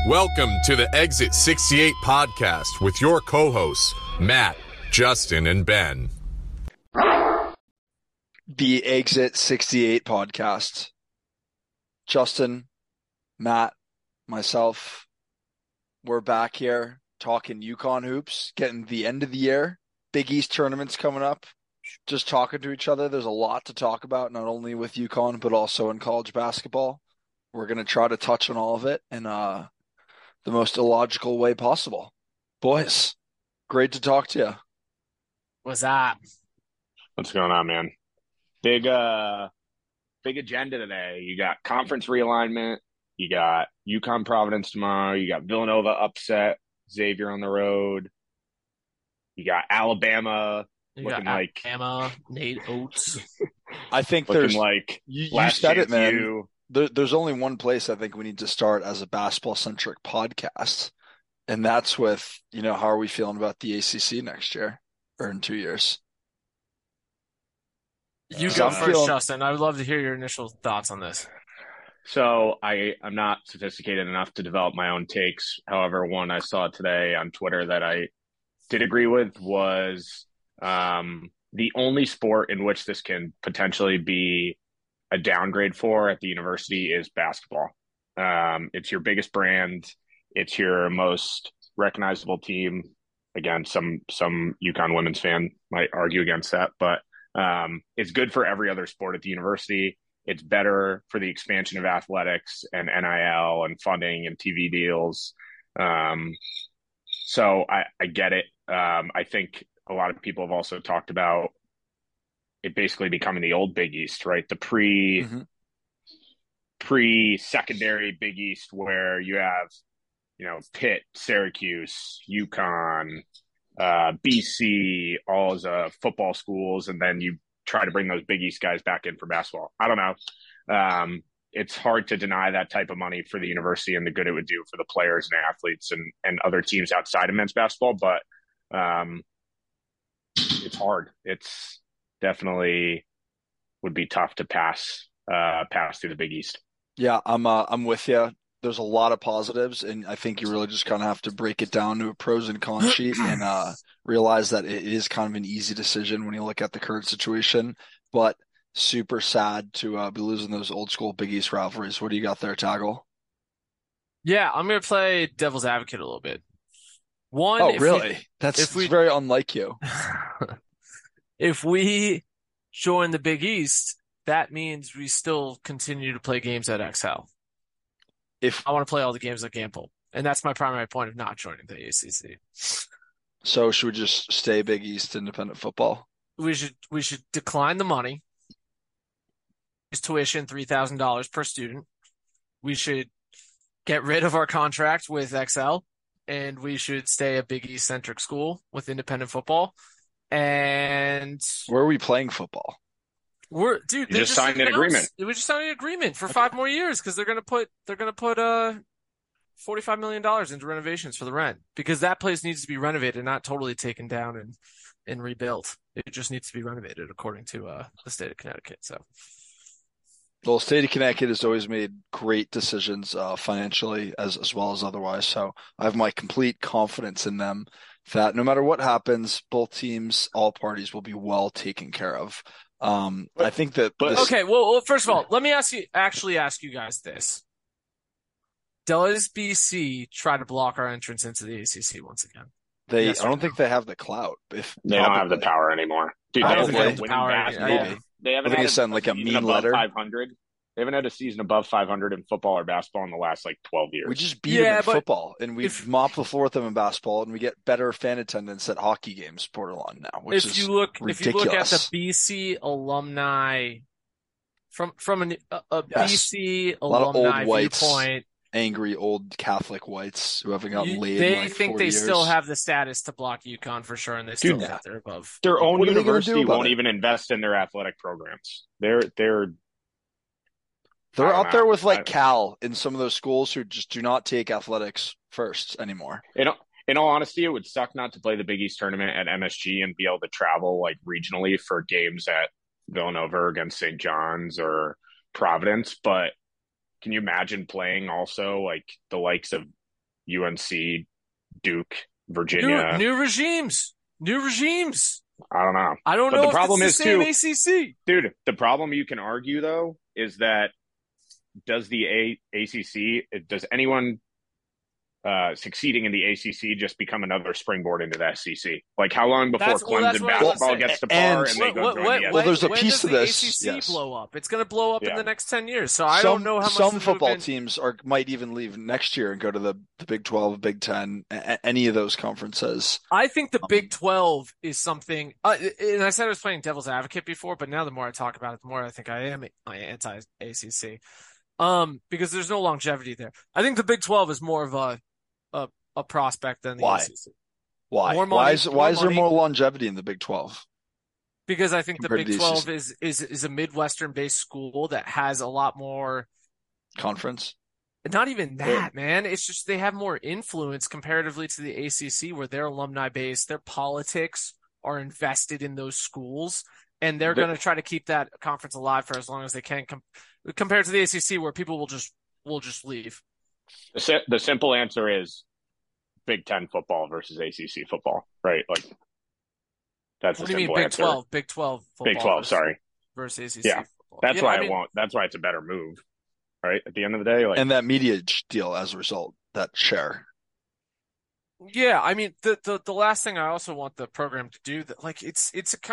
Welcome to the Exit 68 podcast with your co-hosts, Matt, Justin, and Ben. The Exit 68 podcast. Justin, Matt, myself, we're back here talking UConn hoops, getting the end of the year. Big East tournaments coming up. Just talking to each other. There's a lot to talk about, not only with UConn, but also in college basketball. We're going to try to touch on all of it in the most illogical way possible. Boys, great to talk to you. What's up? What's going on, man? Big agenda today. You got conference realignment. You got UConn Providence tomorrow. You got Villanova upset, Xavier on the road. You got Alabama looking like Alabama, Nate Oates. I think looking there's like you last said it, chance man. you. There's only one place I think we need to start as a basketball-centric podcast, and that's with, how are we feeling about the ACC next year or in 2 years? You go first, Justin. I would love to hear your initial thoughts on this. So I'm not sophisticated enough to develop my own takes. However, one I saw today on Twitter that I did agree with was the only sport in which this can potentially be a downgrade for at the university is basketball. It's your biggest brand. It's your most recognizable team. Again, some UConn women's fan might argue against that, but it's good for every other sport at the university. It's better for the expansion of athletics and NIL and funding and TV deals. So I get it. I think a lot of people have also talked about it basically becoming the old Big East, right? The pre-secondary Big East where you have, Pitt, Syracuse, UConn, BC, all as football schools, and then you try to bring those Big East guys back in for basketball. I don't know. It's hard to deny that type of money for the university and the good it would do for the players and athletes and other teams outside of men's basketball, but it's hard. It's definitely would be tough to pass through the Big East. Yeah, I'm with you. There's a lot of positives, and I think you really just kind of have to break it down to a pros and cons sheet and realize that it is kind of an easy decision when you look at the current situation, but super sad to be losing those old school Big East rivalries. What do you got there, Taggle? Yeah, I'm going to play devil's advocate a little bit. Really? That's very unlike you. If we join the Big East, that means we still continue to play games at XL. I want to play all the games at Gamble, and that's my primary point of not joining the ACC. So should we just stay Big East independent football? We should decline the money. It's tuition, $3,000 per student. We should get rid of our contract with XL, and we should stay a Big East centric school with independent football. And where are we playing football? You just signed an agreement. We just signed an agreement for 5 more years because they're gonna put $45 million into renovations for the rent, because that place needs to be renovated, not totally taken down and rebuilt. It just needs to be renovated according to the state of Connecticut. So, well, the state of Connecticut has always made great decisions financially as well as otherwise. So I have my complete confidence in them that no matter what happens, both teams, all parties will be well taken care of. I think that. Okay. Well, first of all, let me ask you guys this: does BC try to block our entrance into the ACC once again? I don't think they have the clout. If they don't have the power anymore, dude. I don't think they have the power. Maybe they haven't had send like a mean letter. 500. They haven't had a season above 500 in football or basketball in the last 12 years. We just beat them in football, and we mop the floor with them in basketball, and we get better fan attendance at hockey games borderline now, which is ridiculous. If you look at the BC alumni from a BC alumni viewpoint, angry old Catholic whites who haven't gotten laid. They think they still have the status to block UConn for sure, and they still think they're above. Their own university won't even invest in their athletic programs. They're up there with Cal in some of those schools who just do not take athletics first anymore. In all honesty, it would suck not to play the Big East tournament at MSG and be able to travel regionally for games at Villanova against St. John's or Providence. But can you imagine playing also the likes of UNC, Duke, Virginia. New regimes. I don't know. I don't But know the if problem it's the is same too, ACC. dude, the problem you can argue though is that does the ACC, does anyone succeeding in the ACC just become another springboard into the SEC? Like how long before That's what I was basketball gonna say. gets to And- par and they go join the SEC? Well, there's a when piece does to the this, ACC yes. blow up? It's going to blow up in Yeah. the next 10 years. So I don't know how much some the football movement- teams might even leave next year and go to the Big 12, Big 10, any of those conferences. I think the Big 12 is something, and I said I was playing devil's advocate before, but now the more I talk about it, the more I think I am anti-ACC. Because there's no longevity there. I think the Big 12 is more of a prospect than the Why? ACC. Why? More money, why is more there money. more longevity in the Big 12? Because I think the Compared to Big the 12 ACC. is a Midwestern-based school that has a lot more. Conference? Not even that, man. It's just they have more influence comparatively to the ACC, where their alumni base, their politics are invested in those schools, and they're going to try to keep that conference alive for as long as they can. Compared to the ACC, where people will just leave. The simple answer is Big 10 football versus ACC football, right? Like that's What the do you mean simple Big answer. 12? Big 12 football. Big 12, sorry. Versus ACC Yeah. football. That's Yeah, why I mean, that's why it's a better move, right? At the end of the day, like And that media deal as a result, that share. yeah, I mean the last thing I also want the program to do that like it's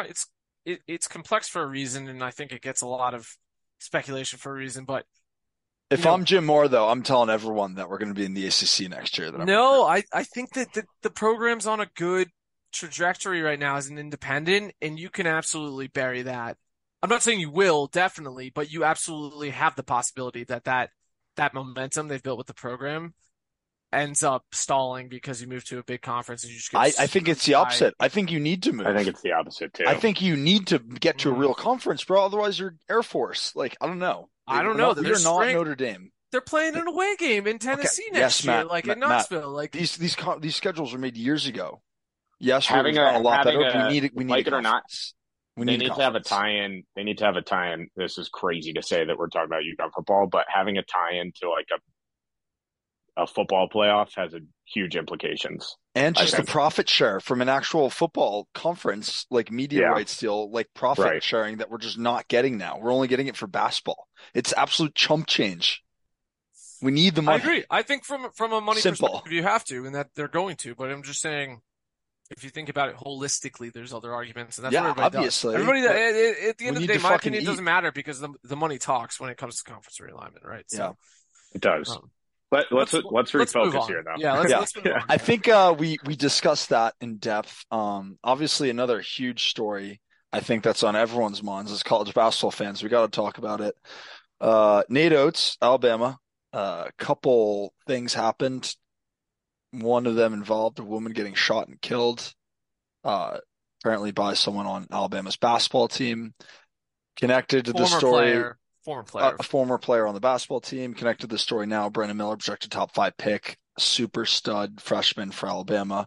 complex for a reason, and I think it gets a lot of speculation for a reason, but If I'm Jim Moore, though, I'm telling everyone that we're going to be in the ACC next year. no, I think that the program's on a good trajectory right now as an independent, and you can absolutely bury that. I'm not saying you will, definitely, but you absolutely have the possibility that momentum they've built with the program ends up stalling because you move to a big conference and you just get I think it's the opposite. I think you need to move. I think it's the opposite too. I think you need to get to a real conference, bro. Otherwise, you're Air Force. Like, I don't know. I don't know. We're not Notre Dame. They're playing an away game in Tennessee next year, like in Knoxville. Like these schedules were made years ago. Yes, having a lot better. We need like it or not. They need to have a tie-in. They need to have a tie-in. This is crazy to say that we're talking about UConn football, but having a tie-in to like a football playoff has a huge implications. And just the profit share from an actual football conference, like media rights deal, like profit sharing that we're just not getting now. We're only getting it for basketball. It's absolute chump change. We need the money. I agree. I think from a money Simple. perspective, you have to, and that they're going to. But I'm just saying, if you think about it holistically, there's other arguments, and that's what everybody obviously. does. Everybody, at the end of the day, my opinion eat. Doesn't matter because the money talks when it comes to conference realignment, right? So, it does. Let's refocus here, though. Yeah, let's move on. I think we discussed that in depth. Obviously, another huge story. I think that's on everyone's minds as college basketball fans. We got to talk about it. Nate Oates, Alabama. A couple things happened. One of them involved a woman getting shot and killed, apparently by someone on Alabama's basketball team. Connected to the story. Former player. A former player on the basketball team. Connected to the story now. Brandon Miller, projected top 5 pick, super stud freshman for Alabama,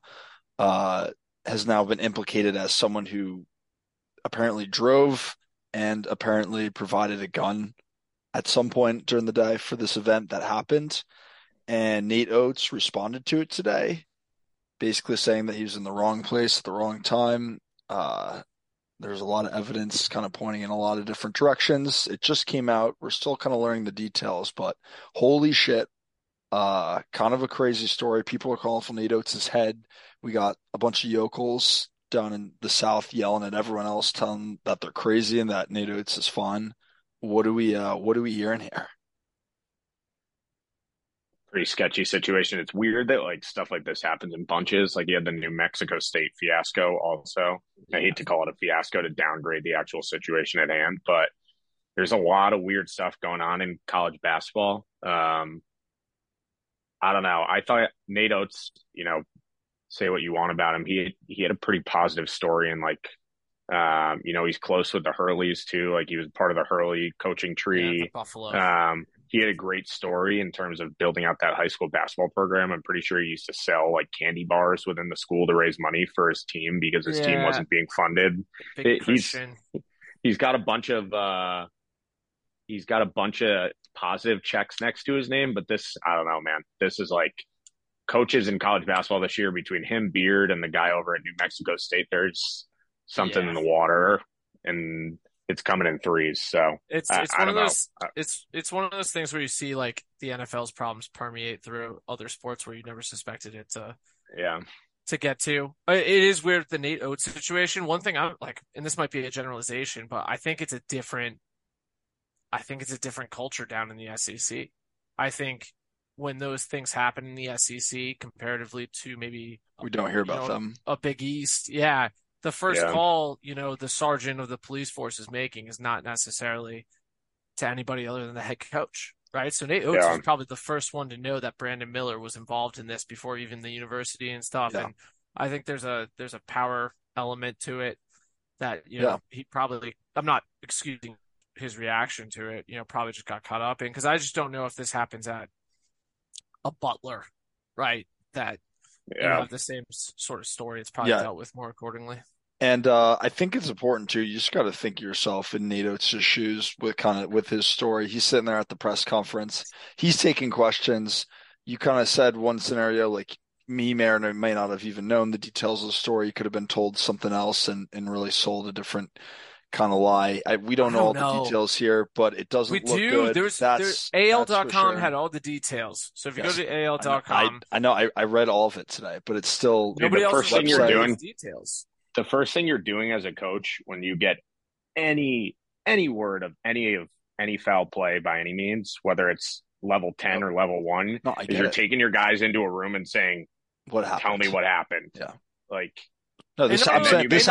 has now been implicated as someone who apparently drove and apparently provided a gun at some point during the day for this event that happened. And Nate Oates responded to it today, basically saying that he was in the wrong place at the wrong time. There's a lot of evidence kind of pointing in a lot of different directions. It just came out. We're still kind of learning the details, but holy shit. Kind of a crazy story. People are calling for Nate Oates' head. We got a bunch of yokels down in the South yelling at everyone else, telling them that they're crazy and that Nate Oates is fine. What are we hearing here? Pretty sketchy situation. It's weird that like stuff like this happens in bunches. Like you had the New Mexico State fiasco also. I hate to call it a fiasco to downgrade the actual situation at hand, but there's a lot of weird stuff going on in college basketball. I don't know. I thought Nate Oates, say what you want about him. He had a pretty positive story, and like he's close with the Hurleys too. Like he was part of the Hurley coaching tree. Buffalo. He had a great story in terms of building out that high school basketball program. I'm pretty sure he used to sell like candy bars within the school to raise money for his team because his team wasn't being funded. He's got a bunch of positive checks next to his name, but this, I don't know, man. This is like coaches in college basketball this year, between him, Beard, and the guy over at New Mexico State, there's something in the water, and it's coming in threes. So it's I one of don't know. those it's one of those things where you see like the NFL's problems permeate through other sports where you never suspected it to get to. It is weird, the Nate Oates situation. One thing I'm like, and this might be a generalization, but I think it's a different culture down in the SEC. I think when those things happen in the SEC comparatively to maybe we don't hear about them. A Big East, yeah. The first call, the sergeant of the police force is making is not necessarily to anybody other than the head coach, right? So Nate Oates was probably the first one to know that Brandon Miller was involved in this before even the university and stuff. Yeah. And I think there's a power element to it that, he probably, I'm not excusing his reaction to it, probably just got caught up in, because I just don't know if this happens at a Butler, right? That you have the same sort of story. It's probably dealt with more accordingly. And I think it's important too. You just got to think yourself in Nate Oates' shoes with his story. He's sitting there at the press conference. He's taking questions. You kind of said one scenario, like may not have even known the details of the story. He could have been told something else and really sold a different kind of lie. We don't know all the details here, but it doesn't look good. AL.com had all the details. So if you go to AL.com, I know I read all of it today, but it's still nobody else first thing you're doing. Details. The first thing you're doing as a coach when you get any word of any foul play by any means, whether it's level 10 or level 1, is you're taking your guys into a room and saying, "What happened? Tell me what happened." Yeah, like. No, this happened the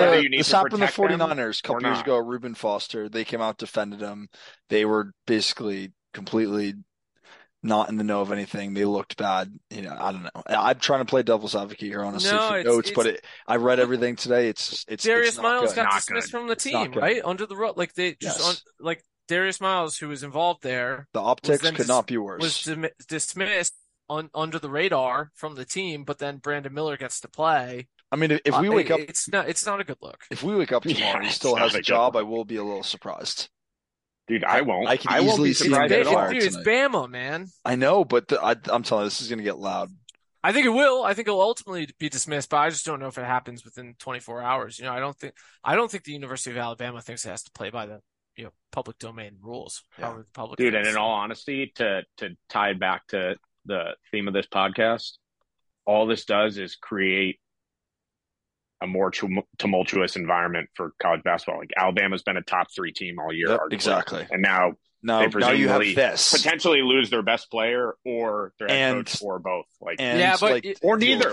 49ers a couple years ago. Reuben Foster, they came out, defended him. They were basically completely not in the know of anything. They looked bad. I don't know. I'm trying to play devil's advocate here, honestly, for Oates, but I read everything today. It's Darius Miles got dismissed good. from the team, right? Under the rug. Like they just like Darius Miles, who was involved there. The optics could not be worse. Was dismissed under the radar from the team, but then Brandon Miller gets to play. I mean, if we wake up, it's not a good look. If we wake up tomorrow and he still has a job, I will be a little surprised. Dude, I won't. I can easily see him get fired. Dude, it's Bama, man. I know, but I'm telling you, this is going to get loud. I think it will. I think it'll ultimately be dismissed, but I just don't know if it happens within 24 hours. I don't think the University of Alabama thinks it has to play by the public domain rules. Yeah. Dude, and in all honesty, to tie it back to the theme of this podcast, all this does is create a more tumultuous environment for college basketball. Like Alabama's been a top 3 team all year. Exactly. And now they presumably you have this. potentially lose their best player or their head coach or both. Or neither.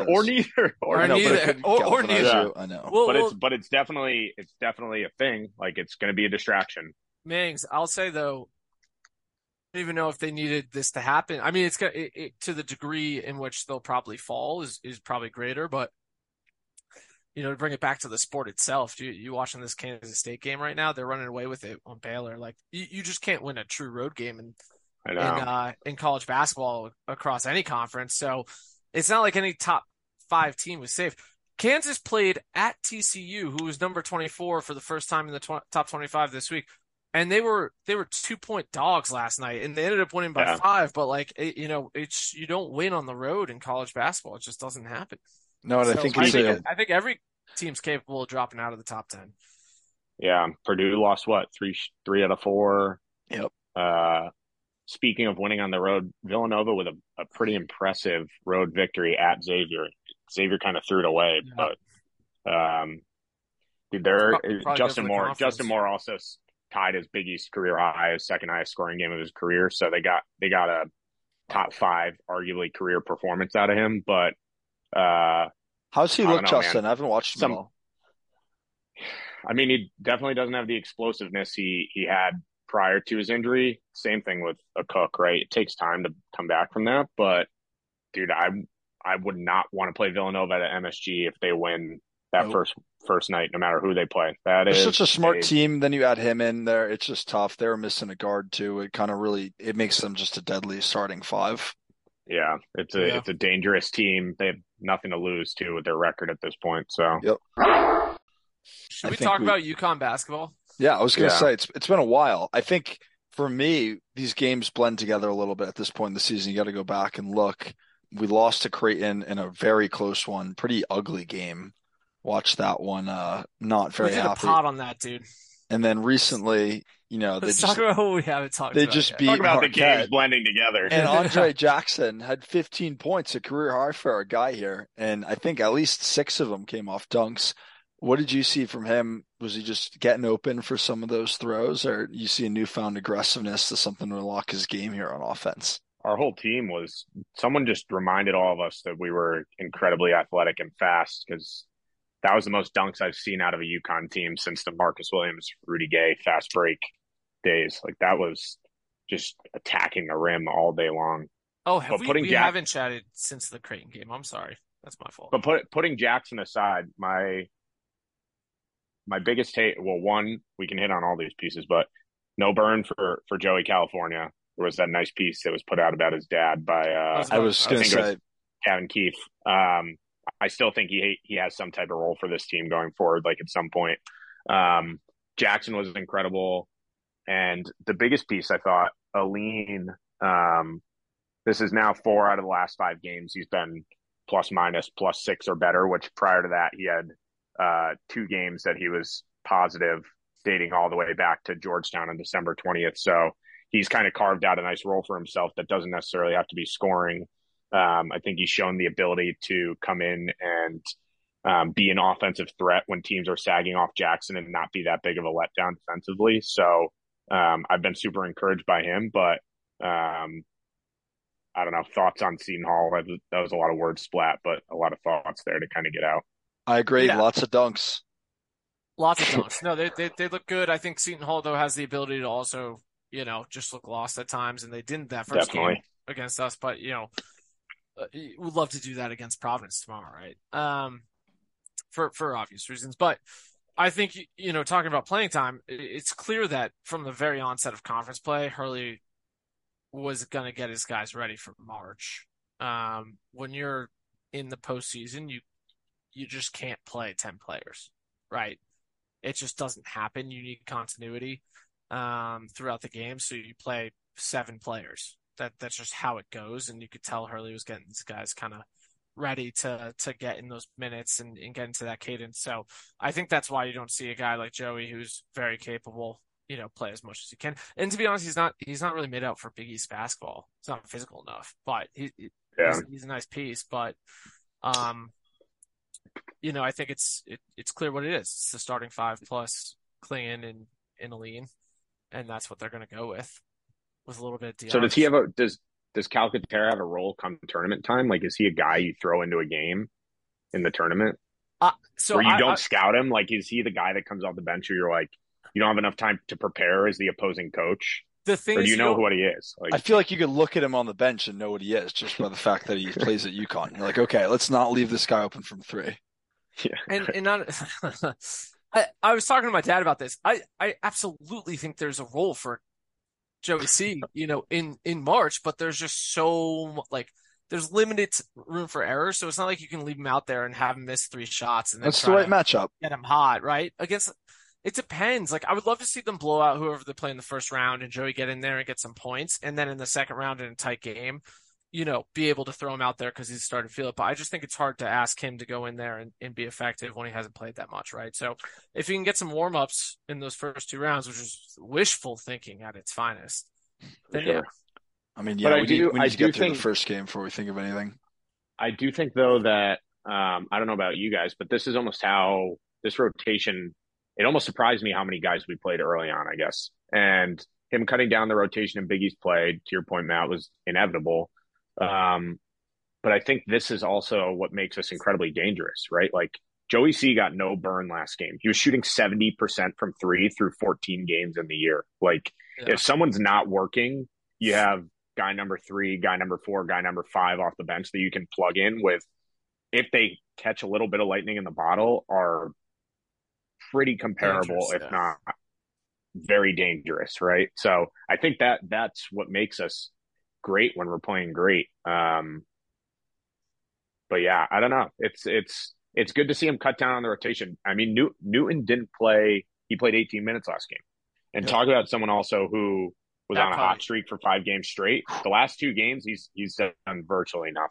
I know. But it's definitely a thing. Like it's going to be a distraction. Mings, I'll say though, I don't even know if they needed this to happen. I mean, it's to the degree in which they'll probably fall is probably greater, but to bring it back to the sport itself, you watching this Kansas State game right now, they're running away with it on Baylor. Like you just can't win a true road game in college basketball across any conference. So it's not like any top 5 team was safe. Kansas played at TCU, who was number 24 for the first time in the top 25 this week. And they were 2-point dogs last night, and they ended up winning by 5. But you don't win on the road in college basketball. It just doesn't happen. No, and I think every team's capable of dropping out of the top 10. Yeah, Purdue lost three out of 4. Yep. Speaking of winning on the road, Villanova with a pretty impressive road victory at Xavier. Xavier kind of threw it away, but Justin Moore also tied his Big East career high, his second highest scoring game of his career. So they got a top 5, arguably career performance out of him, but. How's he look, Justin? I haven't watched him at all. I mean, he definitely doesn't have the explosiveness he had prior to his injury. Same thing with a Cook, right? It takes time to come back from that. But, dude, I would not want to play Villanova at MSG if they win that first night, no matter who they play. It's such a smart team. Then you add him in there. It's just tough. They were missing a guard, too. It kind of it makes them just a deadly starting 5. Yeah, it's a dangerous team. They have nothing to lose to with their record at this point. So, yep. Should we talk about UConn basketball? Yeah, I was going to say it's been a while. I think for me, these games blend together a little bit at this point in the season. You got to go back and look. We lost to Creighton in a very close one, pretty ugly game. Watched that one, not We very did a happy. pod on that, dude. And then recently, Let's talk about what we haven't talked they about just yet. beat Talk about the Marquette. games blending together. And Andre Jackson had 15 points, a career high for our guy here. And I think at least 6 of them came off dunks. What did you see from him? Was he just getting open for some of those throws, or you see a newfound aggressiveness to something to unlock his game here on offense? Our whole team was, someone just reminded all of us that we were incredibly athletic and fast, because that was the most dunks I've seen out of a UConn team since the Marcus Williams, Rudy Gay fast break days. Like, that was just attacking the rim all day long. Oh, we Jack- haven't chatted since the Creighton game. I'm sorry. That's my fault. But putting Jackson aside, my biggest take, well, one, we can hit on all these pieces, but no burn for Joey California. There was that nice piece that was put out about his dad by I was going to say Kevin Keefe. I still think he has some type of role for this team going forward, like at some point. Jackson was incredible. And the biggest piece, I thought, Aline, this is now 4 out of the last 5 games. He's been plus minus plus 6 or better, which prior to that, he had 2 games that he was positive, dating all the way back to Georgetown on December 20th. So he's kind of carved out a nice role for himself that doesn't necessarily have to be scoring. I think he's shown the ability to come in and be an offensive threat when teams are sagging off Jackson and not be that big of a letdown defensively. So I've been super encouraged by him, but I don't know, thoughts on Seton Hall. That was a lot of word splat, but a lot of thoughts there to kind of get out. I agree. Yeah. Lots of dunks. Lots of dunks. No, they look good. I think Seton Hall, though, has the ability to also, just look lost at times, and they didn't that first game against us. But, we'd love to do that against Providence tomorrow, right? For obvious reasons. But I think, talking about playing time, it's clear that from the very onset of conference play, Hurley was going to get his guys ready for March. When you're in the postseason, you just can't play 10 players, right? It just doesn't happen. You need continuity throughout the game, so you play 7 players. That's just how it goes, and you could tell Hurley was getting these guys kind of ready to get in those minutes and get into that cadence. So I think that's why you don't see a guy like Joey, who's very capable, play as much as he can. And to be honest, he's not really made out for Big East basketball. He's not physical enough, but he's a nice piece. But I think it's clear what it is. It's the starting 5 plus Clingan and Aline, and that's what they're going to go with a little bit of DRs. So does Calcaterra have a role come tournament time? Like, is he a guy you throw into a game in the tournament? Where you don't scout him? Like, is he the guy that comes off the bench where you're like, you don't have enough time to prepare as the opposing coach? The thing or do is, you know what he is? Like, I feel like you could look at him on the bench and know what he is just by the fact that he plays at UConn. You're like, okay, let's not leave this guy open from 3. Yeah. And not, I was talking to my dad about this. I absolutely think there's a role for Joey C, in March, but there's just there's limited room for error. So it's not like you can leave him out there and have him miss 3 shots and then that's the right matchup. Get him hot, right? It depends. Like, I would love to see them blow out whoever they play in the first round and Joey get in there and get some points. And then in the second round in a tight game, be able to throw him out there because he's starting to feel it. But I just think it's hard to ask him to go in there and be effective when he hasn't played that much, right? So if he can get some warm-ups in those first 2 rounds, which is wishful thinking at its finest, then sure. yeah. I mean, yeah, we need to get through the first game before we think of anything. I do think, though, that I don't know about you guys, but this is almost how this rotation, it almost surprised me how many guys we played early on, I guess. And him cutting down the rotation in Big East play, to your point, Matt, was inevitable. But I think this is also what makes us incredibly dangerous, right? Like, Joey C got no burn last game. He was shooting 70% from 3 through 14 games in the year. Like, if someone's not working, you have guy number 3, guy number 4, guy number 5 off the bench that you can plug in with. If they catch a little bit of lightning in the bottle, are pretty comparable, if not very dangerous, right? So I think that's what makes us great when we're playing great. But yeah, I don't know. It's good to see him cut down on the rotation. I mean, Newton didn't play. He played 18 minutes last game. And talk about someone also who was on a hot streak for 5 games straight. The last 2 games, he's done virtually nothing.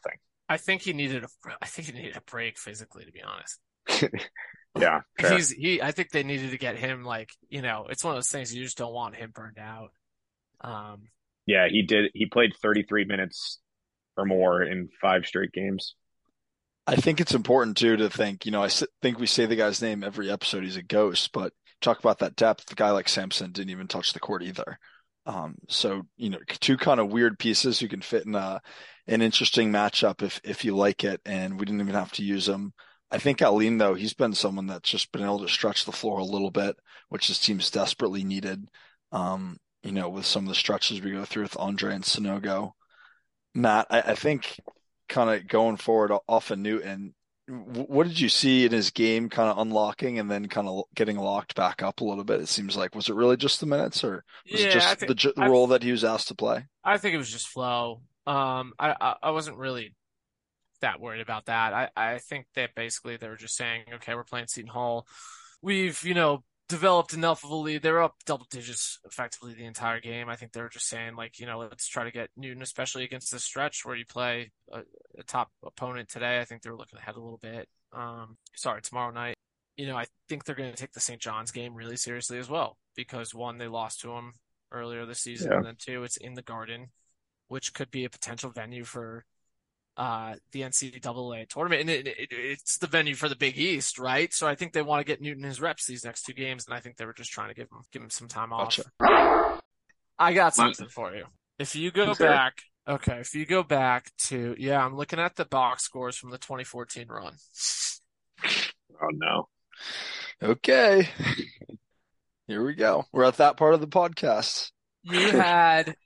I think he needed a break physically, to be honest. Yeah, fair. I think they needed to get him it's one of those things you just don't want him burned out. Yeah, he did. He played 33 minutes or more in 5 straight games. I think it's important too to think, think we say the guy's name every episode. He's a ghost, but talk about that depth. A guy like Samson didn't even touch the court either. So, two kind of weird pieces who can fit in an interesting matchup if you like it. And we didn't even have to use them. I think Aline, though, he's been someone that's just been able to stretch the floor a little bit, which this team's desperately needed. With some of the stretches we go through with Andre and Sonogo. Matt, I think kind of going forward off of Newton, what did you see in his game kind of unlocking and then kind of getting locked back up a little bit? It seems like, was it really just the minutes or was it just the role that he was asked to play? I think it was just flow. I wasn't really that worried about that. I think that basically they were just saying, okay, we're playing Seton Hall. We've, developed enough of a lead. They were up double digits effectively the entire game. I think they were just saying, let's try to get Newton, especially against the stretch where you play a top opponent today. I think they were looking ahead a little bit. Tomorrow night. I think they're going to take the St. John's game really seriously as well because, one, they lost to them earlier this season, and then two, it's in the Garden, which could be a potential venue for the NCAA tournament, and it's the venue for the Big East, right? So I think they want to get Newton his reps these next 2 games, and I think they were just trying to give him some time off. Gotcha. I got something for you. If you go back to, I'm looking at the box scores from the 2014 run. Oh no. Okay. Here we go. We're at that part of the podcast. You had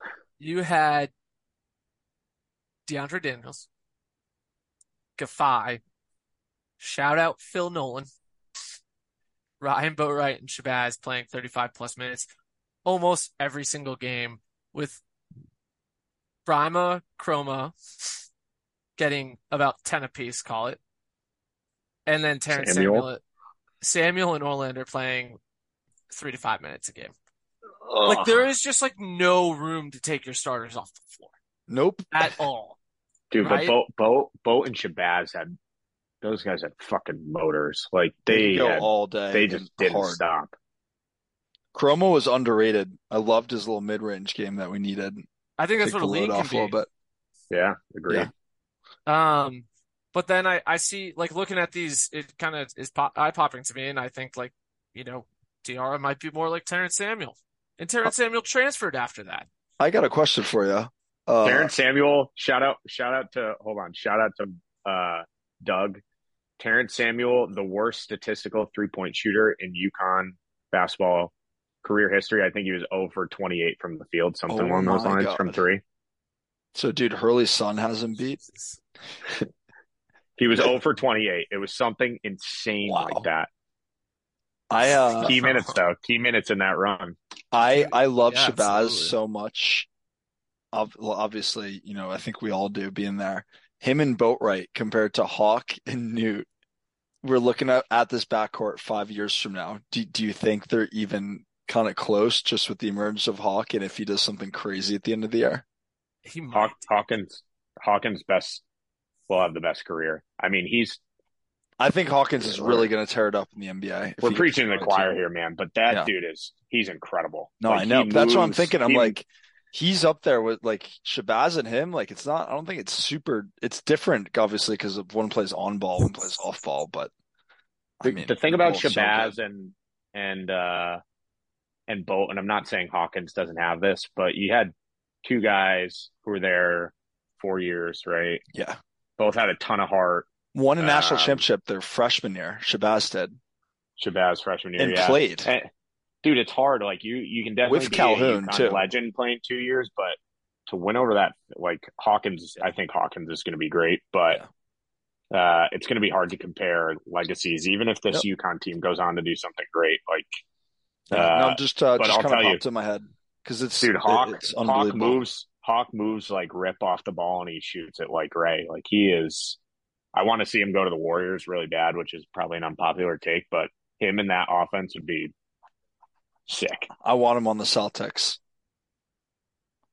DeAndre Daniels, Gafai, shout out Phil Nolan, Ryan Boatwright, and Shabazz playing 35 plus minutes almost every single game, with Brima, Chroma getting about 10 apiece, call it. And then Terrence Samuel and Orlander playing 3 to 5 minutes a game. Like, there is just no room to take your starters off the floor. Nope. At all. Dude, right? But Boat and Shabazz those guys had fucking motors. Like they go all day. They just didn't stop. Chroma was underrated. I loved his little mid-range game that we needed. I think that's what a league can be. A little bit. Yeah, agreed. Yeah. But then I see, looking at these, it kind of is eye-popping to me, and I think, Diarra might be more like Terrence Samuel. And Terrence Samuel transferred after that. I got a question for you. Terrence Samuel, shout out to Doug. Terrence Samuel, the worst statistical 3-point shooter in UConn basketball career history. I think he was 0 for 28 from the field, something along those lines from 3. So, dude, Hurley's son has him beat. He was 0 for 28. It was something insane like that. Key minutes in that run. I love Shabazz so much. Obviously, I think we all do being there. Him and Boatwright compared to Hawk and Newt. We're looking at this backcourt 5 years from now. Do you think they're even kind of close just with the emergence of Hawk and if he does something crazy at the end of the year? Hawkins will have the best career. I mean, I think Hawkins is really going to tear it up in the NBA. We're preaching to the choir here, man, but that dude he's incredible. No, I know. That's what I'm thinking. I'm he's up there with Shabazz and him. I don't think it's different, obviously, because one plays on ball, one plays off ball. But the thing about Shabazz and Boat, and I'm not saying Hawkins doesn't have this, but you had 2 guys who were there 4 years, right? Yeah. Both had a ton of heart. Won a national championship their freshman year. Shabazz did. Shabazz freshman year, and played. Dude, it's hard. You can definitely with Calhoun be a too. Legend playing 2 years, but to win over that, Hawkins, I think Hawkins is going to be great, but it's going to be hard to compare legacies, even if this UConn team goes on to do something great. Just kind of popped in my head because it's unbelievable. Hawk moves rip off the ball and he shoots it like Ray. He is. I want to see him go to the Warriors really bad, which is probably an unpopular take, but him in that offense would be sick. I want him on the Celtics.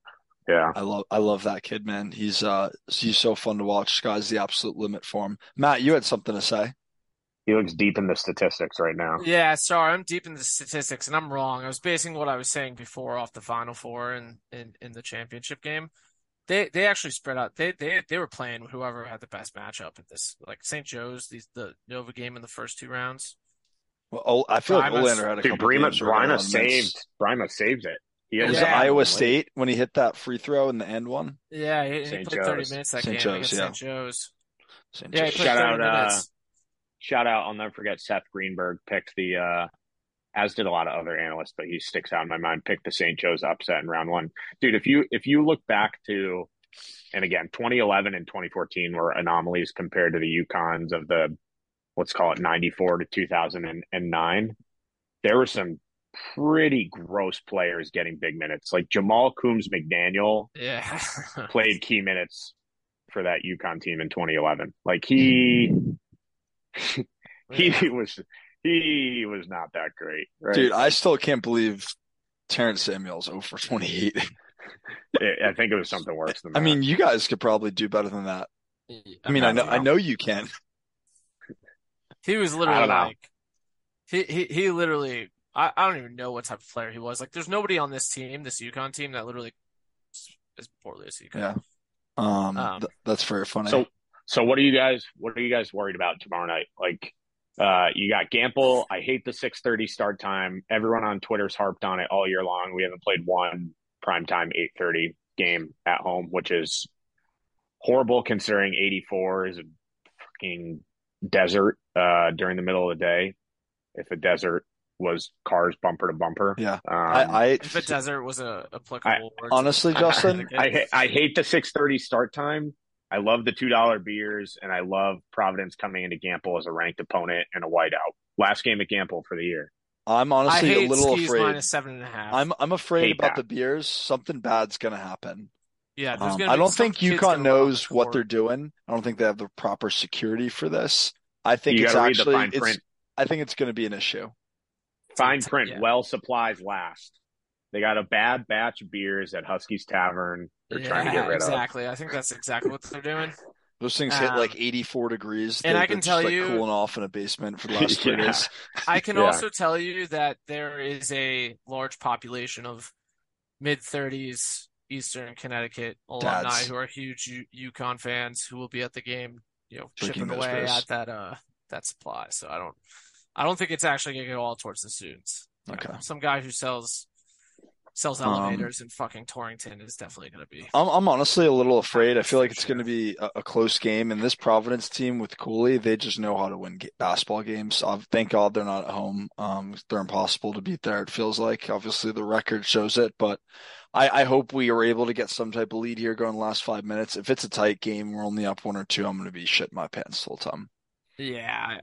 Yeah. I love that kid, man. He's so fun to watch. Sky's the absolute limit for him. Matt, you had something to say. He looks deep in the statistics right now. Yeah, sorry, I'm deep in the statistics, and I'm wrong. I was basing what I was saying before off the Final Four and in the championship game. They actually spread out. They were playing whoever had the best matchup at this, like St. Joe's, the Nova game in the first 2 rounds. Well, I feel like Primus- Olander had a Dude, couple games where Brima everyone missed. saved it. He had Was Yeah. it Iowa late. State when he hit that free throw in the end one? Yeah, he St. played 30 Joe's. minutes that St. game Joe's, against yeah. St. Joe's. St. Yeah, he Joe's. played 30 minutes. Shout out, I'll never forget Seth Greenberg picked as did a lot of other analysts, but he sticks out in my mind, picked the St. Joe's upset in round one. Dude, if you look back to, and again, 2011 and 2014 were anomalies compared to the UConns of the, let's call it 94 to 2009. There were some pretty gross players getting big minutes. Like Jamal Coombs McDaniel Yeah. played key minutes for that UConn team in 2011. Like he was not that great, right? Dude, I still can't believe Terrence Samuel's 0 for 28. I think it was something worse than that. I mean, you guys could probably do better than that. I mean, I don't I know. know you can. He was I literally don't know. like he literally I don't even know what type of player he was. Like there's nobody on this team, this UConn team, that literally as poorly as he could. Yeah. That's very funny. So what are you guys worried about tomorrow night? Like you got Gamble. I hate the 6:30 start time. Everyone on Twitter's harped on it all year long. We haven't played one primetime 8:30 game at home, which is horrible considering 84 is a fucking desert during the middle of the day. If a desert was cars bumper to bumper. Yeah. If a desert was a applicable word. Honestly, Justin, I hate the 6:30 start time. I love the $2 beers, and I love Providence coming into Gamble as a ranked opponent and a whiteout. Last game at Gamble for the year. I'm I honestly hate a little skis afraid. -7.5. I'm afraid Hate about that. the beers. Something bad's gonna happen. Yeah, there's gonna I be don't some think kid's UConn gonna run off knows the what court. they're doing. I don't think they have the proper security for this. I think You it's got to read the actually fine print. I think it's going to be an issue. Fine print. Yeah. Well supplies last. They got a bad batch of beers at Husky's Tavern. They're trying to get rid of. Exactly. I think that's exactly what they're doing. Those things hit like 84 degrees. and I They're can just, tell like, you- cooling off in a basement for the last 3 Yeah. days. I can Yeah. also tell you that there is a large population of mid-30s Eastern Connecticut alumni Dads. who are huge UConn fans who will be at the game, Drinking chipping those away beers. at that supply. So I don't think it's actually going to go all towards the students. Okay. Some guy who sells elevators in fucking Torrington is definitely going to be. I'm honestly a little afraid. I feel like it's going to be a close game. And this Providence team with Cooley, they just know how to win basketball games. Thank God they're not at home. They're impossible to beat there, it feels like. Obviously, the record shows it. But I hope we are able to get some type of lead here going the last 5 minutes. If it's a tight game, we're only up 1 or 2, I'm going to be shitting my pants the whole time. Yeah,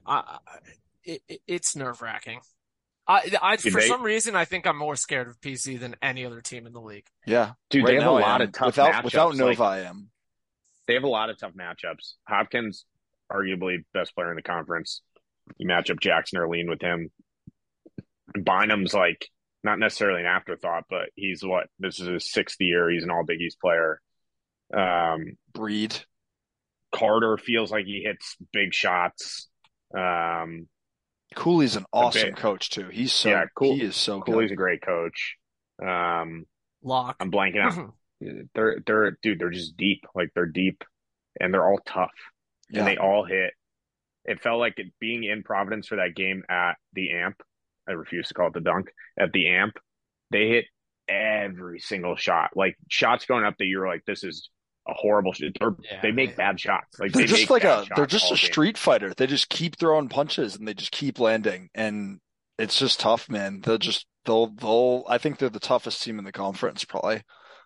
it's nerve-wracking. Dude, For some reason, I think I'm more scared of PC than any other team in the league. Yeah. Dude, Right they have now a I lot am. of tough without matchups. Nova, Like, I am. they have a lot of tough matchups. Hopkins, arguably best player in the conference. You match up Jackson Erlene with him. And Bynum's like not necessarily an afterthought, but he's this is his 6th year. He's an all Big East player. Breed. Carter feels like he hits big shots. Cooley's an awesome bit. coach too. He is so Cooley's good. a great coach. Lock. I'm blanking out. They're just deep. Like they're deep and they're all tough. Yeah. And they all hit. It felt like being in Providence for that game at the Amp. I refuse to call it the Dunk. At the Amp, they hit every single shot. Like shots going up that you were like, this is a horrible shot. They make bad shots. Like They're they just make like bad they're shots just all a game. street fighter. They just keep throwing punches and they just keep landing. And it's just tough, man. They'll I think they're the toughest team in the conference probably.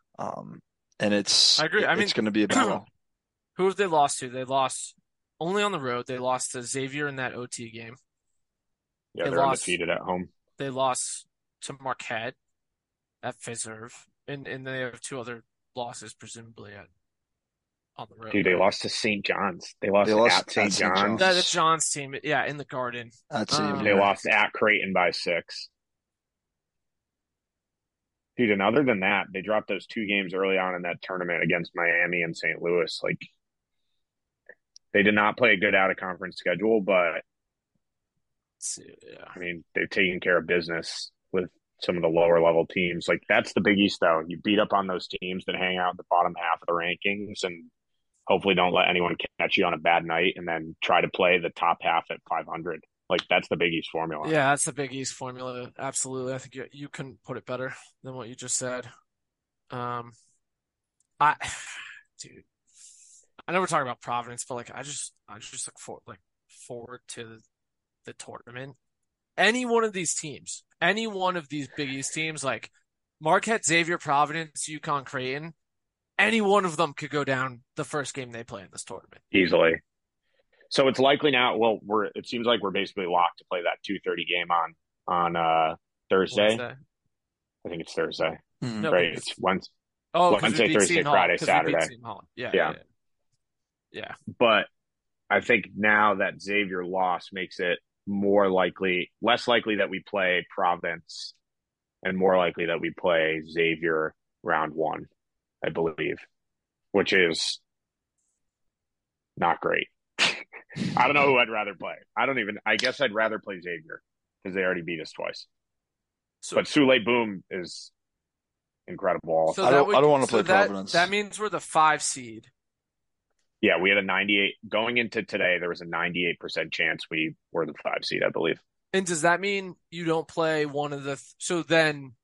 And I agree. I mean, it's going to be a battle. Who have they lost to? They lost only on the road. They lost to Xavier in that OT game. Yeah, They they're lost. undefeated at home. They lost to Marquette at Fiserv, and they have 2 other losses presumably on the road. Dude, they lost to St. John's. They lost lost at St. at St. John's. John's. That's John's team. Yeah, in the Garden. That's Um, They lost at Creighton by 6. Dude, and other than that, they dropped those 2 games early on in that tournament against Miami and St. Louis. Like, they did not play a good out of conference schedule, but Yeah. I mean, they've taken care of business with some of the lower level teams. Like, that's the Big East, though. You beat up on those teams that hang out in the bottom half of the rankings and hopefully don't let anyone catch you on a bad night and then try to play the top half at 500. Like, that's the Big East formula. Yeah, that's the Big East formula. Absolutely. I think you couldn't put it better than what you just said. I, dude, I know we're talking about Providence, but like, I just look forward to the tournament. Any one of these teams, any one of these Big East teams, like Marquette, Xavier, Providence, UConn, Creighton, any one of them could go down the first game they play in this tournament. Easily. So it's likely now. Well, it seems like we're basically locked to play that 2:30 game on Thursday. Wednesday. I think it's Thursday, No, right? It's Wednesday, Oh, Wednesday, Thursday, Friday, Saturday. Yeah. But I think now that Xavier loss makes it less likely that we play Providence, and more likely that we play Xavier round 1, I believe, which is not great. I don't know who I'd rather play. I guess I'd rather play Xavier because they already beat us twice. But Sule Boom is incredible. I don't want to play Providence. That means we're the 5 seed. Yeah, we had a 98 going into today. There was a 98% chance we were the 5 seed, I believe. And does that mean you don't play one of the? So then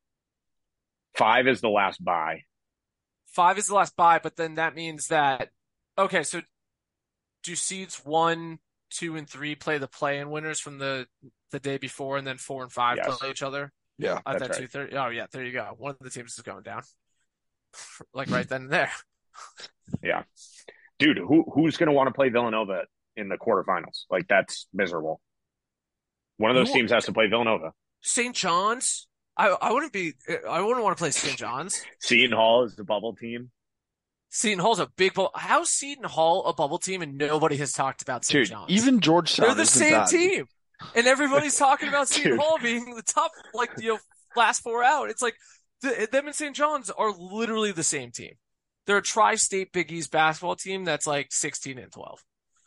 5 is the last bye. 5 is the last bye, but then that means that okay. So do seeds 1, 2, and 3 play the play-in winners from the day before, and then 4 and 5 play each other? Yeah, at that's that 2:30. Oh yeah, there you go. One of the teams is going down, like right then and there. Yeah, dude, who's going to want to play Villanova in the quarterfinals? Like, that's miserable. One of those teams has to play Villanova. St. John's. I wouldn't want to play St. John's. Seton Hall is the bubble team. Seton Hall's a big bubble. How's Seton Hall a bubble team and nobody has talked about St. John's? Even Georgetown. They're the same team. And everybody's talking about Seton Hall being the top, last 4 out. It's like them and St. John's are literally the same team. They're a tri-state Big East basketball team that's like 16 and 12.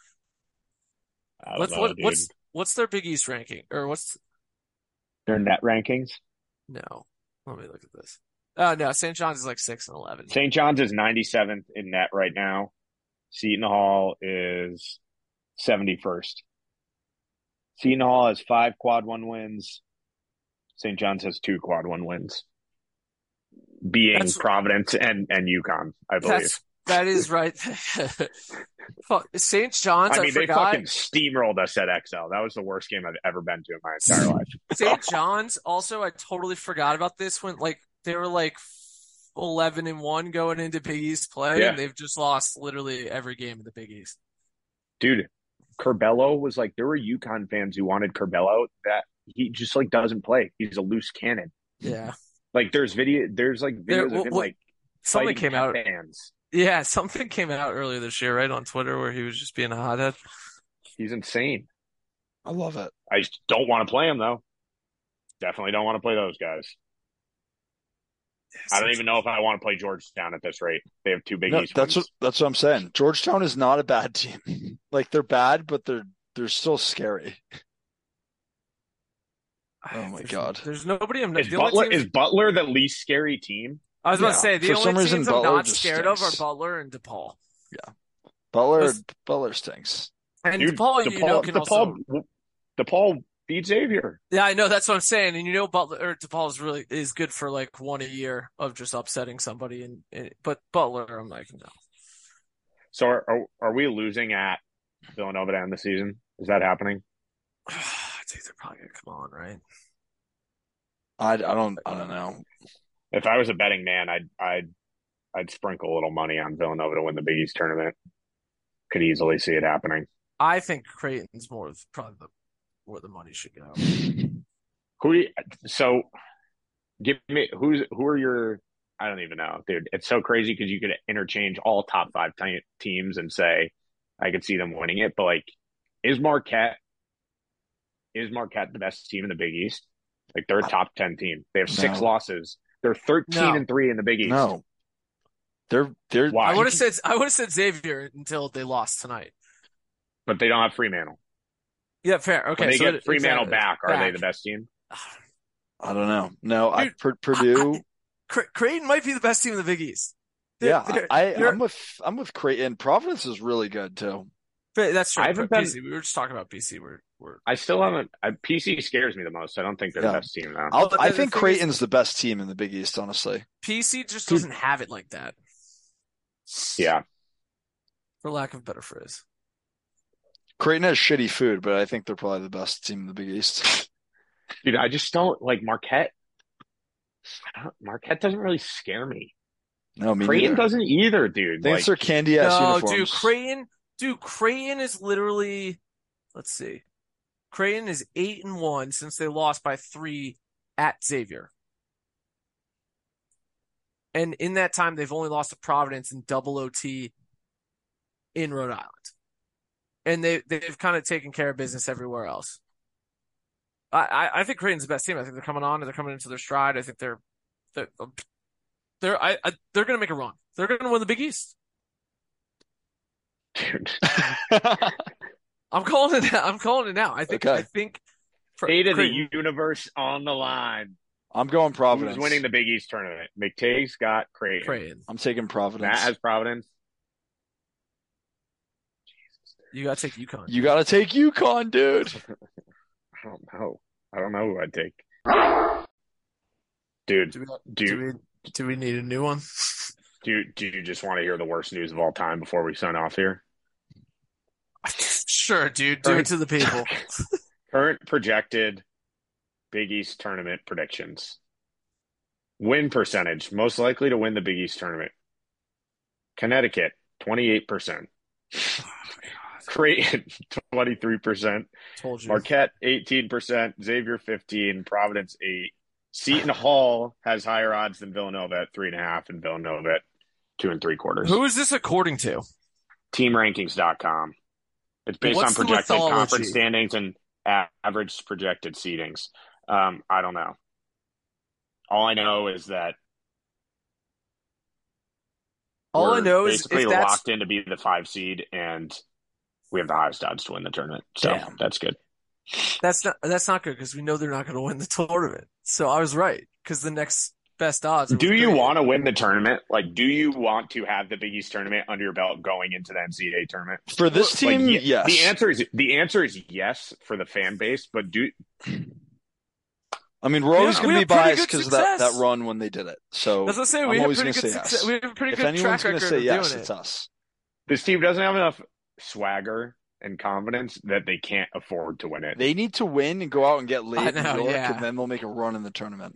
What's their Big East ranking? Or what's their net rankings? No. Let me look at this. Oh no, St. John's is like 6 and 11. St. John's is 97th in net right now. Seton Hall is 71st. Seton Hall has 5 quad 1 wins. St. John's has 2 quad 1 wins, being Providence and UConn, I believe. That is right. St. John's, I mean, they fucking steamrolled us at XL. That was the worst game I've ever been to in my entire life. St. John's, also, I totally forgot about this when, they were 11-1 going into Big East play, and they've just lost literally every game in the Big East. Dude, Curbelo was there were UConn fans who wanted Curbelo that he just doesn't play. He's a loose cannon. Yeah. There's videos of him something came out. Fans. Yeah, something came out earlier this year, right, on Twitter where he was just being a hothead. He's insane. I love it. I just don't want to play him though. Definitely don't want to play those guys. I don't even know if I want to play Georgetown at this rate. They have 2 Big East wins. That's what I'm saying. Georgetown is not a bad team. They're bad, but they're still scary. Oh my God! There's nobody. Is Butler the least scary team? I was about to say the only teams I'm not scared of are Butler and DePaul. Yeah, Butler stinks. And DePaul, DePaul beat Xavier. Yeah, I know, that's what I'm saying. And Butler or DePaul is good for 1 a year of just upsetting somebody. But Butler, I'm like, no. So are we losing at Villanova to end the season? Is that happening? I think they're probably gonna come on, right? I don't know. If I was a betting man, I'd sprinkle a little money on Villanova to win the Big East tournament. Could easily see it happening. I think Creighton's probably where the money should go. Give me who are your? I don't even know, dude. It's so crazy because you could interchange all top 5 teams and say I could see them winning it. But is Marquette the best team in the Big East? They're a top 10 team. They have 6 losses, They're 13-3 in the Big East. No. They're Why? I would have said Xavier until they lost tonight. But they don't have Fremantle. Yeah, fair. Okay, When they so get Fremantle exactly. back, are they the best team? I don't know. No, Dude, Purdue. Creighton might be the best team in the Big East. I'm with Creighton. Providence is really good too. That's true. I haven't been- BC. We were just talking about BC. I still haven't. PC scares me the most. I don't think they're the best team now. I the think thing Creighton's the best team in the Big East, honestly. PC just doesn't have it like that, Yeah. for lack of a better phrase. Creighton has shitty food, but I think they're probably the best team in the Big East. Dude, I just don't like Marquette. Marquette doesn't really scare me. No, me Creighton neither. doesn't either, dude. I think it's their candy ass No, uniforms. Creighton is literally. Let's see. Creighton is 8-1 since they lost by 3 at Xavier. And in that time, they've only lost to Providence in double OT in Rhode Island. And they've kind of taken care of business everywhere else. I think Creighton's the best team. I think they're coming on and they're coming into their stride. I think they're going to make a run. They're going to win the Big East. Dude. I'm calling it now. I think. Okay. I think. Fate of the universe on the line. I'm going Providence. Who's winning the Big East tournament? McTague's got Creighton. I'm taking Providence. Matt has Providence. You got to take UConn. You got to take UConn, dude. I don't know who I'd take. Dude, Do we need a new one? do you just want to hear the worst news of all time before we sign off here? Sure, dude. Do it to the people. Current projected Big East tournament predictions. Win percentage, most likely to win the Big East tournament. Connecticut, 28%. Creighton, 23%. Told you. Marquette, 18%. Xavier, 15%. Providence, 8%. Seton Hall has higher odds than Villanova at 3.5%, and Villanova at 2 3/4. Who is this according to? TeamRankings.com. It's based What's on the projected mythology? conference standings and average projected seedings. I don't know. All I know is that All I know is basically if that's locked in to be the 5 seed, and we have the highest odds to win the tournament. So Damn. that's good. that's not good because we know they're not going to win the tournament. So I was right because the next best odds. Do you want to win the tournament? Like, do you want to have the Big East tournament under your belt going into the NCAA tournament? For this team, yes. The answer is yes for the fan base, but I mean, we're always going to be biased because of that success. run when they did it. So That's what I'm saying. I'm We have always pretty going to good say success. yes. We have a pretty If good anyone's track going record to say of yes, doing it's it. us. this team doesn't have enough swagger and confidence that they can't afford to win it. They need to win and go out and get laid in I know, New York, yeah. and then they'll make a run in the tournament.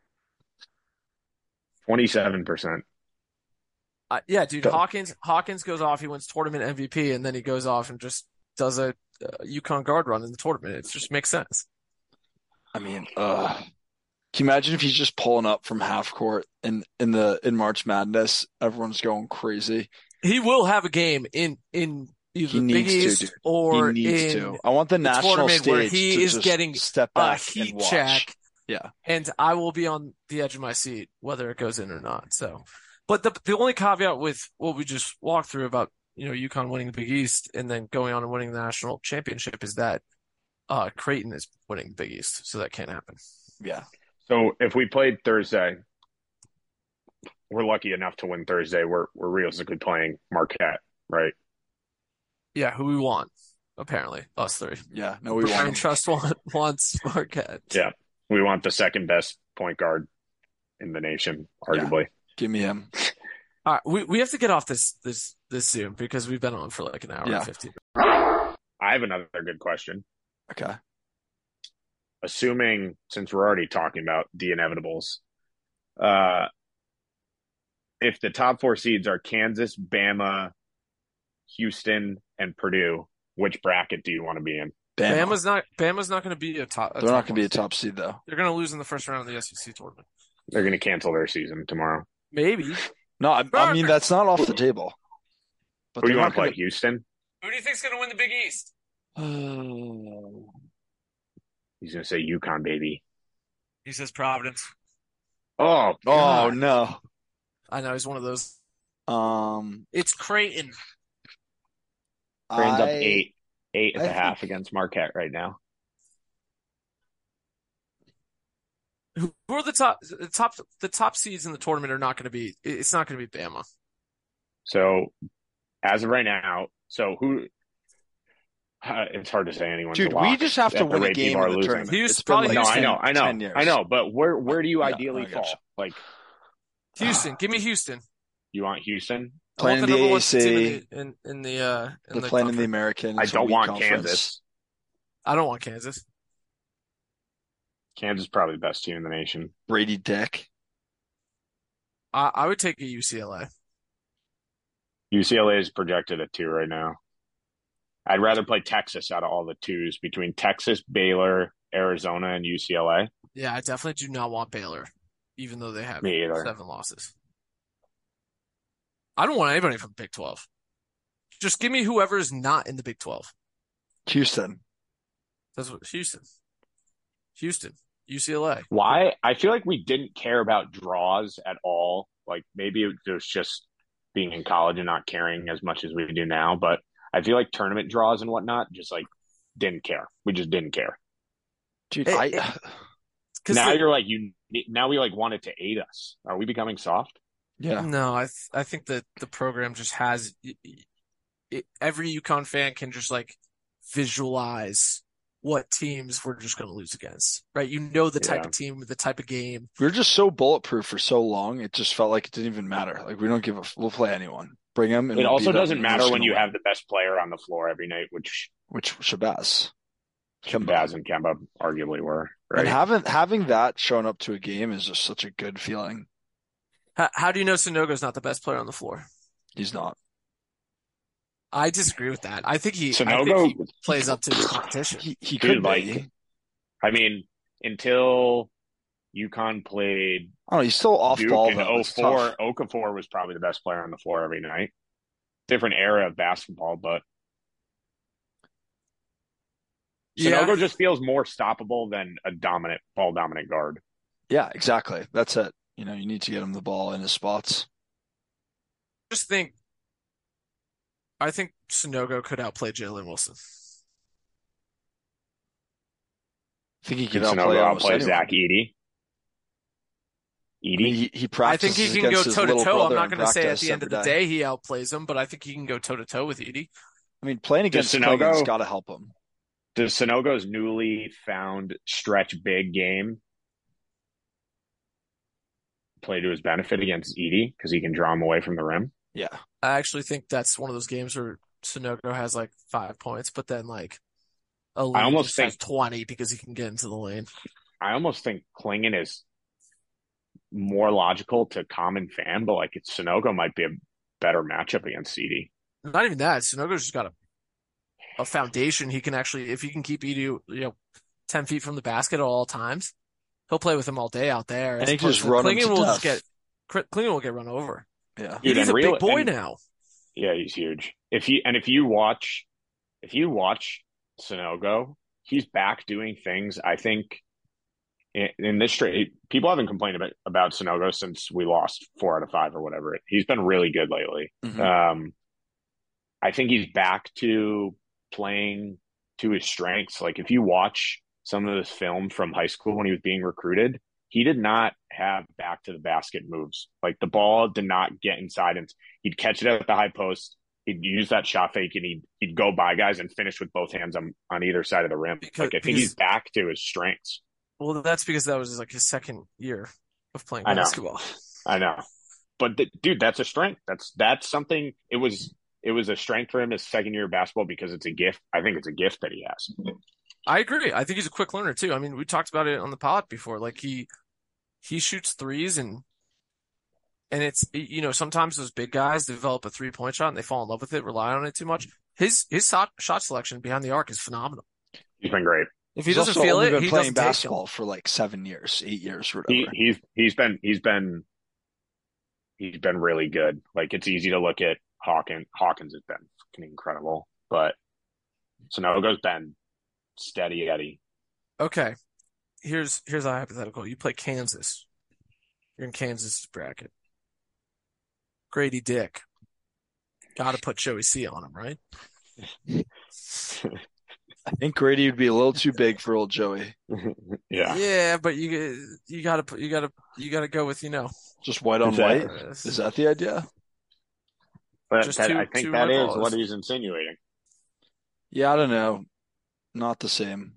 27%. Yeah, dude. Go. Hawkins goes off. He wins tournament MVP, and then he goes off and just does a UConn guard run in the tournament. It just makes sense. I mean, can you imagine if he's just pulling up from half court in March Madness? Everyone's going crazy. He will have a game in either He the Big needs to, East dude. or He needs in to. I want the national tournament where stage he to is just getting step a back heat and watch. check. Yeah. And I will be on the edge of my seat whether it goes in or not. So, but the only caveat with what we just walked through about UConn winning the Big East and then going on and winning the national championship is that Creighton is winning the Big East, so that can't happen. Yeah. So if we played Thursday, we're lucky enough to win Thursday. We're realistically playing Marquette, right? Yeah, who we want, apparently, us three. Yeah. No, we Brian want him. Trust wants Marquette. Yeah. We want the second best point guard in the nation, arguably. Give me him. All right, we have to get off this Zoom because we've been on for like an hour Yeah. and 15. I have another good question. Okay. Assuming, since we're already talking about the inevitables, if the top 4 seeds are Kansas, Bama, Houston, and Purdue, which bracket do you want to be in? Bama. Bama's not going to be a top. They're not going to be a top seed, though. They're going to lose in the first round of the SEC tournament. They're going to cancel their season tomorrow. Maybe. No, I mean, that's not off the table. But Who do you they're want not to play, Houston? Who do you think's going to win the Big East? gonna... He's going to say UConn, baby. He says Providence. Oh Oh God. no. I know he's one of those. Um, It's Creighton. Creighton's up I eight at I the half think against Marquette right now. Who are the top seeds in the tournament are not going to be. It's not going to be Bama. So as of right now, so who? It's hard to say anyone's a dude, we lock just have to at the win a rate people game in are the losing. tournament. Houston, It's been probably like No, Houston. 10 years. I know. But where do you Yeah, ideally I fall? gotcha. Like, Houston, give me Houston. you want Houston? I want Playing the in the number one AAC, team in they're the playing in the country. American. I It's a don't weak want conference. Kansas. I don't want Kansas. Kansas is probably the best team in the nation. Brady Dick. I would take a UCLA. UCLA is projected at 2 right now. I'd rather play Texas out of all the 2s between Texas, Baylor, Arizona, and UCLA. Yeah, I definitely do not want Baylor, even though they have Me either. 7 losses. I don't want anybody from Big 12. Just give me whoever is not in the Big 12. Houston. That's what Houston, UCLA. Why? I feel like we didn't care about draws at all. Like maybe it was just being in college and not caring as much as we do now. But I feel like tournament draws and whatnot just like didn't care. We just didn't care. Dude, Now you're like now we like want it to aid us. Are we becoming soft? yeah. No, I think that the program just has every UConn fan can just like visualize what teams we're just going to lose against, right? You know the type Yeah. of team, the type of game. We were just so bulletproof for so long. It just felt like it didn't even matter. Like we don't give a. We'll play anyone. Bring them. And It we'll also beat them, doesn't and we're matter just when gonna you win. have the best player on the floor every night, which Shabazz. Baz and Kemba arguably were, right? And having that shown up to a game is just such a good feeling. How do you know Sanogo's not the best player on the floor? He's not. I disagree with that. I think he Sanogo plays up to his competition. He Dude, could like, be. I mean, until UConn played Oh, he's still off Duke ball in though. It's 04, tough. Okafor was probably the best player on the floor every night. Different era of basketball, but Yeah. Sanogo just feels more stoppable than a ball dominant guard. Yeah, exactly. That's it. You need to get him the ball in his spots. I think Sanogo could outplay Jalen Wilson. I think he Could could outplay Sanogo almost outplay anyone. Zach Edey? I mean, he I think practices he can go against his toe to little toe. I'm brother not in going to say at practice the end of the every day. day he outplays him, but I think he can go toe to toe with Edie. I mean, playing Does against Clayton's Sanogo- got to help him. Does Sanogo's newly found stretch big game play to his benefit against Edey because he can draw him away from the rim? Yeah. I actually think that's one of those games where Sanogo has like 5 points, but then like Ali almost just has think- 20 because he can get into the lane. I almost think Klingon is more logical to common fan, but like Sanogo might be a better matchup against Edey. Not even that. Sanogo's just got a foundation. He can actually, if he can keep Edie, 10 feet from the basket at all times, he'll play with him all day out there. And he can just run him to death. Klingon will get run over. Yeah. Dude, He's and a big real- boy and- now. Yeah, he's huge. If you watch Sanogo, he's back doing things. I think in this trade, people haven't complained about Sanogo since we lost 4 out of 5 or whatever. He's been really good lately. Mhm. I think he's back to playing to his strengths. Like if you watch some of this film from high school when he was being recruited, he did not have back to the basket moves. Like the ball did not get inside, and he'd catch it at the high post. He'd use that shot fake and he'd go by guys and finish with both hands on either side of the rim. I think he's back to his strengths. Well, that's because that was like his second year of playing I know. basketball. I know, but dude, that's a strength. That's something. It was a strength for him his second year of basketball because it's a gift. I think it's a gift that he has. I agree. I think he's a quick learner too. I mean, we talked about it on the pod before. Like he shoots threes and it's sometimes those big guys develop a 3-point shot and they fall in love with it, rely on it too much. His shot selection behind the arc is phenomenal. He's been great. If he doesn't feel it, he playing doesn't take basketball for like 7 years, 8 years, or whatever. He's been really good. Like it's easy to look at Hawkins. Hawkins has been fucking incredible, but Sanogo's been steady Eddie. Okay. Here's a hypothetical. You play Kansas. You're in Kansas' bracket. Grady Dick. Got to put Joey C on him, right? I think Grady would be a little too big for old Joey. Yeah. Yeah, but you gotta go with Just white on white. Is that the idea? But I think that is eyeballs. what he's insinuating. Yeah, I don't know. Not the same.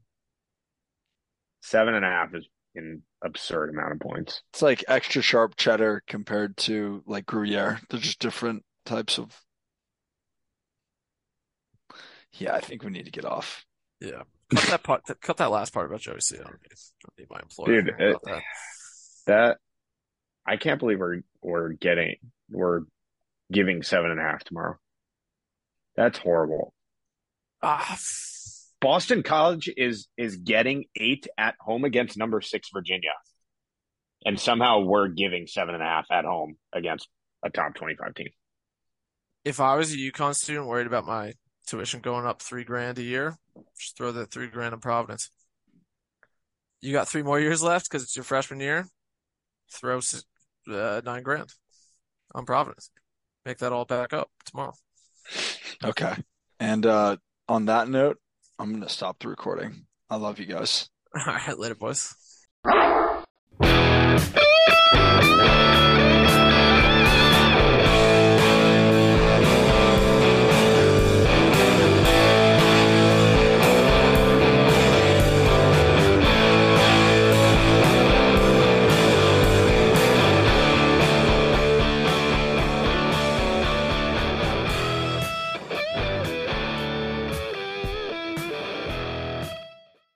7.5 is an absurd amount of points. It's like extra sharp cheddar compared to like Gruyere. They're just different types of. Yeah, I think we need to get off. Yeah. Cut that last part about Joey C. I don't need my employer. Dude, about that I can't believe we're giving 7.5 tomorrow. That's horrible. Boston College is getting 8 at home against number 6 Virginia, and somehow we're giving 7.5 at home against a top 25 team. If I was a UConn student worried about my tuition going up $3,000 a year, just throw that $3,000 in Providence. You got 3 more years left because it's your freshman year. Throw $9,000 on Providence. Make that all back up tomorrow. Okay. And on that note, I'm going to stop the recording. I love you guys. All right, later, boys.